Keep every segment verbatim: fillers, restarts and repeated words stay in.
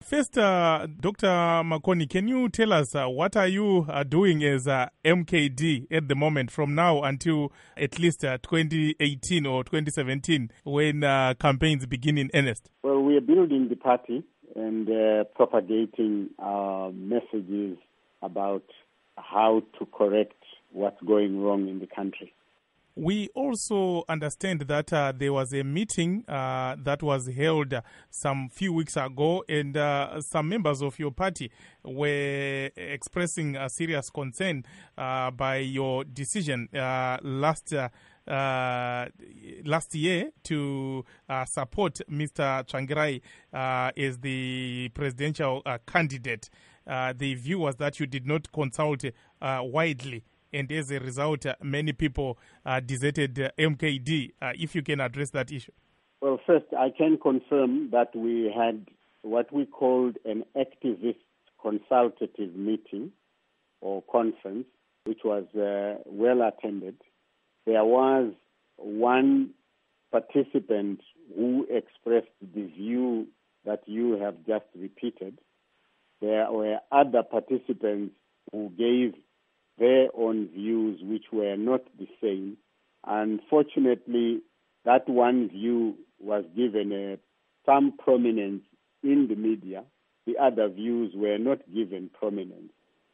first, uh, Doctor Makoni, can you tell us uh, what are you uh, doing as uh, M K D at the moment from now until at least uh, twenty eighteen or twenty seventeen when uh, campaigns begin in earnest? Well, we are building the party and uh, propagating our messages about how to correct what's going wrong in the country. We also understand that uh, there was a meeting uh, that was held uh, some few weeks ago, and uh, some members of your party were expressing a serious concern uh, by your decision uh, last uh, uh, last year to uh, support Mister Tsvangirai uh, as the presidential uh, candidate. Uh, the view was that you did not consult uh, widely, and as a result, uh, many people uh, deserted uh, M K D. Uh, if you can address that issue. Well, first, I can confirm that we had what we called an activist consultative meeting or conference, which was uh, well attended. There was one participant who expressed the view that you have just repeated. There were other participants who gave their own views which were not the same. Unfortunately, that one view was given uh, some prominence in the media. The other views were not given prominence.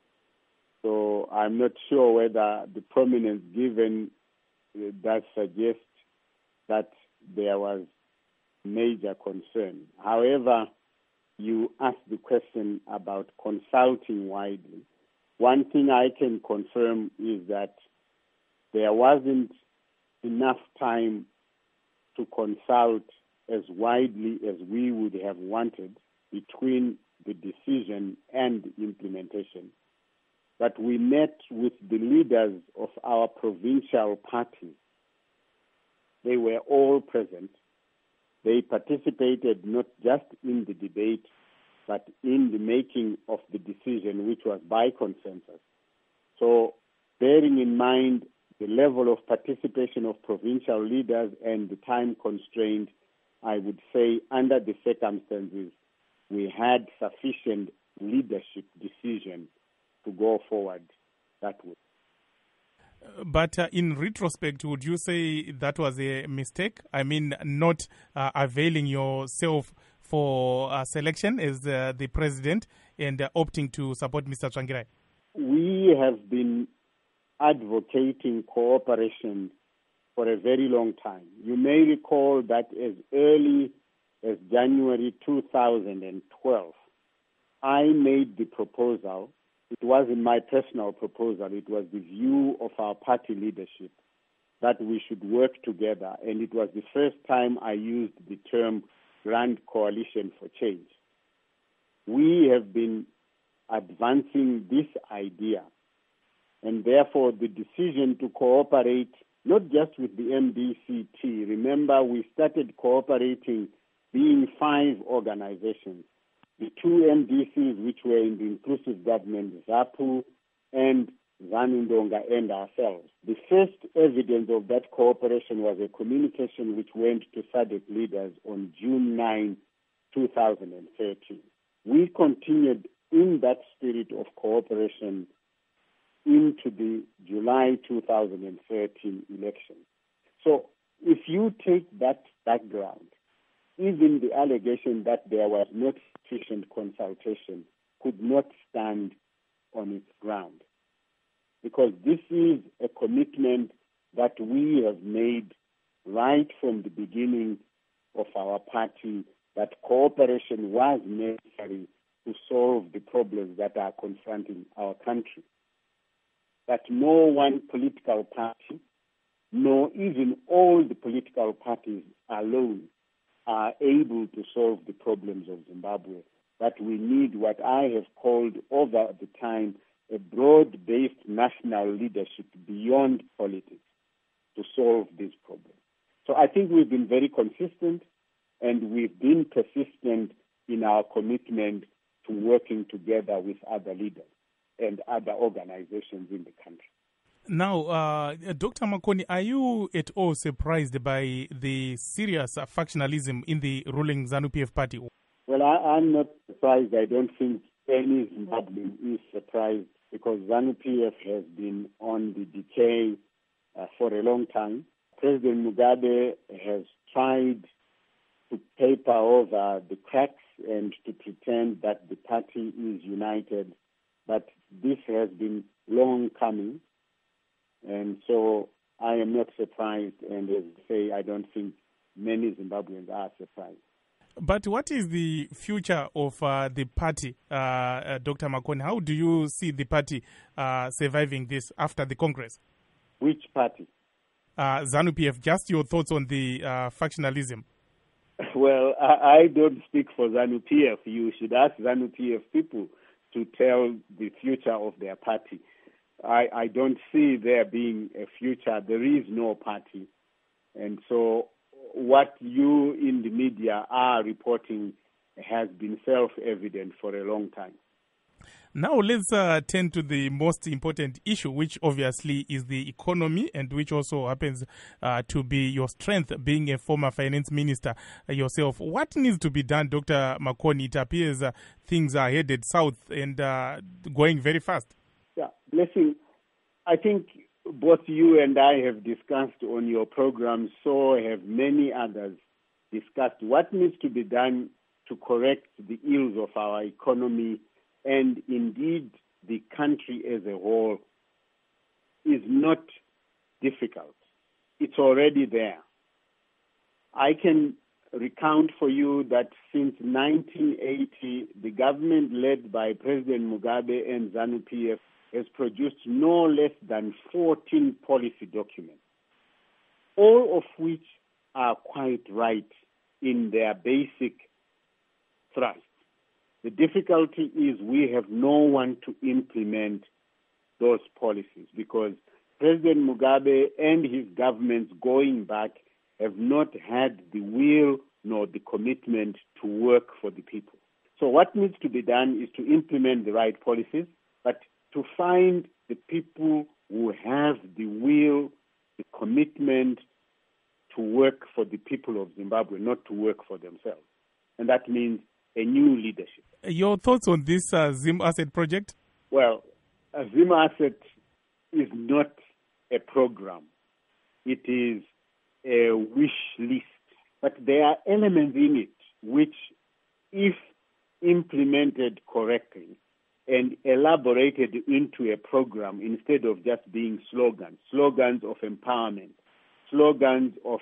So I'm not sure whether the prominence given uh, does suggest that there was major concern. However, you asked the question about consulting widely. One thing I can confirm is that there wasn't enough time to consult as widely as we would have wanted between the decision and the implementation. But we met with the leaders of our provincial parties. They were all present. They participated not just in the debate, but in the making of the decision, which was by consensus. So bearing in mind the level of participation of provincial leaders and the time constraint, I would say under the circumstances, we had sufficient leadership decision to go forward that way. But uh, in retrospect, would you say that was a mistake? I mean, not uh, availing yourself for uh, selection as uh, the president and uh, opting to support Mister Tsvangirai? We have been advocating cooperation for a very long time. You may recall that as early as January two thousand twelve, I made the proposal. It wasn't my personal proposal. It was the view of our party leadership that we should work together. And it was the first time I used the term Grand Coalition for Change. We have been advancing this idea. And therefore, the decision to cooperate, not just with the M D C T. Remember, we started cooperating being five organizations. The two M D Cs which were in the inclusive government, ZAPU and ZANU-Ndonga and ourselves. The first evidence of that cooperation was a communication which went to S A D C leaders on June ninth, two thousand thirteen. We continued in that spirit of cooperation into the July two thousand thirteen election. So if you take that background, even the allegation that there was not sufficient consultation could not stand on its ground. Because this is a commitment that we have made right from the beginning of our party, that cooperation was necessary to solve the problems that are confronting our country. That no one political party, nor even all the political parties alone, are able to solve the problems of Zimbabwe, that we need what I have called over the time a broad-based national leadership beyond politics to solve these problems. So I think we've been very consistent and we've been persistent in our commitment to working together with other leaders and other organizations in the country. Now, uh, Doctor Makoni, are you at all surprised by the serious factionalism in the ruling ZANU-P F party? Well, I, I'm not surprised. I don't think any Zimbabwean is surprised because ZANU-P F has been on the decay uh, for a long time. President Mugabe has tried to paper over the cracks and to pretend that the party is united, but this has been long coming, and so I am not surprised, and as I say, I don't think many Zimbabweans are surprised. But what is the future of uh, the party, uh, uh, Doctor Makoni? How do you see the party uh, surviving this after the Congress? Which party? Uh, ZANU-P F. Just your thoughts on the uh, factionalism. Well, I, I don't speak for ZANU-P F. You should ask ZANU-P F people to tell the future of their party. I, I don't see there being a future. There is no party. And so what you in the media are reporting has been self-evident for a long time. Now let's uh, turn to the most important issue, which obviously is the economy, and which also happens uh, to be your strength, being a former finance minister uh, yourself. What needs to be done, Doctor Makoni? It appears uh, things are headed south and uh, going very fast. Yeah, Blessing, I think both you and I have discussed on your program, so have many others discussed what needs to be done to correct the ills of our economy and indeed the country as a whole is not difficult. It's already there. I can recount for you that since nineteen eighty, the government led by President Mugabe and ZANU-P F has produced no less than fourteen policy documents, all of which are quite right in their basic thrust. The difficulty is we have no one to implement those policies because President Mugabe and his governments going back have not had the will nor the commitment to work for the people. So what needs to be done is to implement the right policies, but to find the people who have the will, the commitment to work for the people of Zimbabwe, not to work for themselves. And that means a new leadership. Your thoughts on this uh, Zim Asset project? Well, a Zim Asset is not a program. It is a wish list. But there are elements in it which, if implemented correctly and elaborated into a program instead of just being slogans, slogans of empowerment, slogans of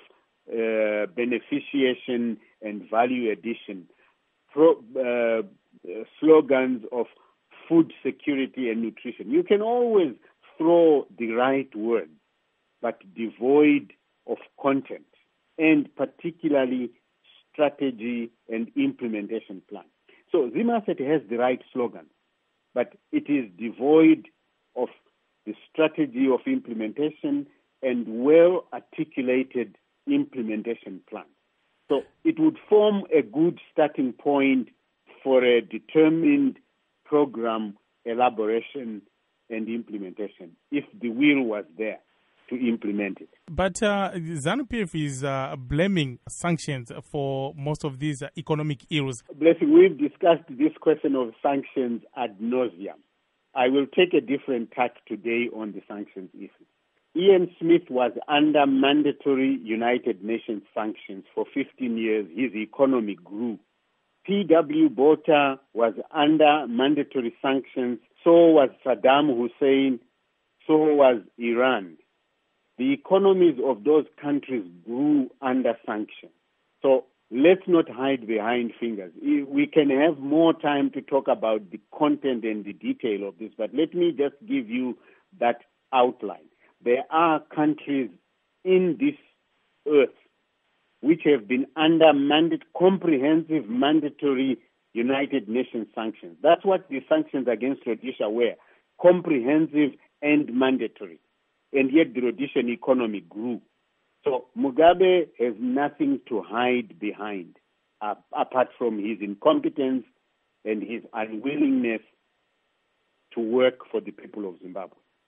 uh, beneficiation and value addition, pro, uh, uh, slogans of food security and nutrition. You can always throw the right words, but devoid of content, and particularly strategy and implementation plan. So Zim Asset has the right slogan, but it is devoid of the strategy of implementation and well-articulated implementation plan. So it would form a good starting point for a determined program elaboration and implementation if the will was there to implement it. But uh, ZANU-P F is uh, blaming sanctions for most of these uh, economic ills. Blessing, we've discussed this question of sanctions ad nauseum. I will take a different tack today on the sanctions issue. Ian Smith was under mandatory United Nations sanctions for fifteen years. His economy grew. P W Botha was under mandatory sanctions. So was Saddam Hussein. So was Iran. The economies of those countries grew under sanctions. So let's not hide behind fingers. We can have more time to talk about the content and the detail of this, but let me just give you that outline. There are countries in this earth which have been under mandate, comprehensive mandatory United Nations sanctions. That's what the sanctions against Rhodesia were, comprehensive and mandatory. And yet the Rhodesian economy grew. So Mugabe has nothing to hide behind, uh, apart from his incompetence and his unwillingness to work for the people of Zimbabwe.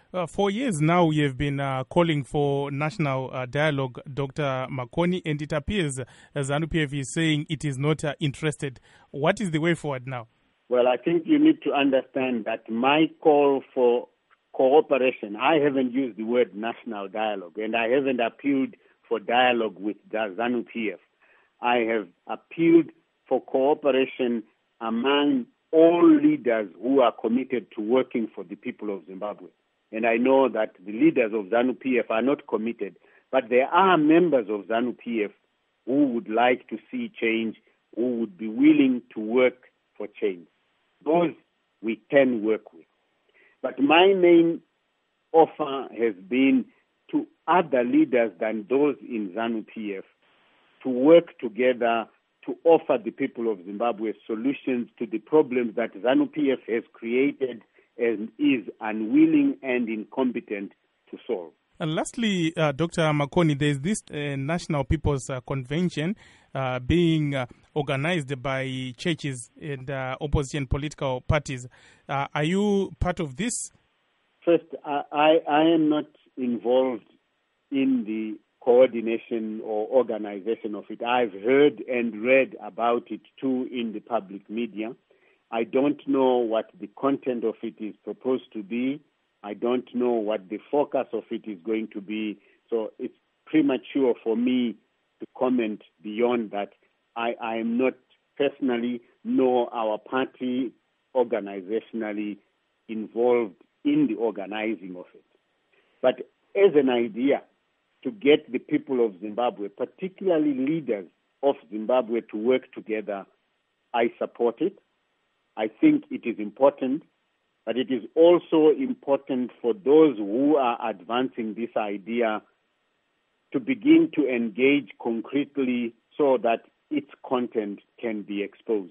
Uh, for years now, you have been uh, calling for national uh, dialogue, Doctor Makoni, and it appears uh, ZANU P F is saying it is not uh, interested. What is the way forward now? Well, I think you need to understand that my call for cooperation, I haven't used the word national dialogue, and I haven't appealed for dialogue with the ZANU P F. I have appealed for cooperation among all leaders who are committed to working for the people of Zimbabwe. And I know that the leaders of ZANU P F are not committed, but there are members of ZANU P F who would like to see change, who would be willing to work for change. Those we can work with. But my main offer has been to other leaders than those in ZANU P F to work together to offer the people of Zimbabwe solutions to the problems that ZANU P F has created and is unwilling and incompetent to solve. And lastly, uh, Doctor Makoni, there is this uh, National People's uh, Convention uh, being uh, organized by churches and uh, opposition political parties. Uh, are you part of this? First, I, I, I am not involved in the coordination or organization of it. I've heard and read about it too in the public media. I don't know what the content of it is proposed to be. I don't know what the focus of it is going to be. So it's premature for me to comment beyond that. I, I am not personally, nor our party organizationally involved in the organizing of it. But as an idea to get the people of Zimbabwe, particularly leaders of Zimbabwe, to work together, I support it. I think it is important, but it is also important for those who are advancing this idea to begin to engage concretely so that its content can be exposed.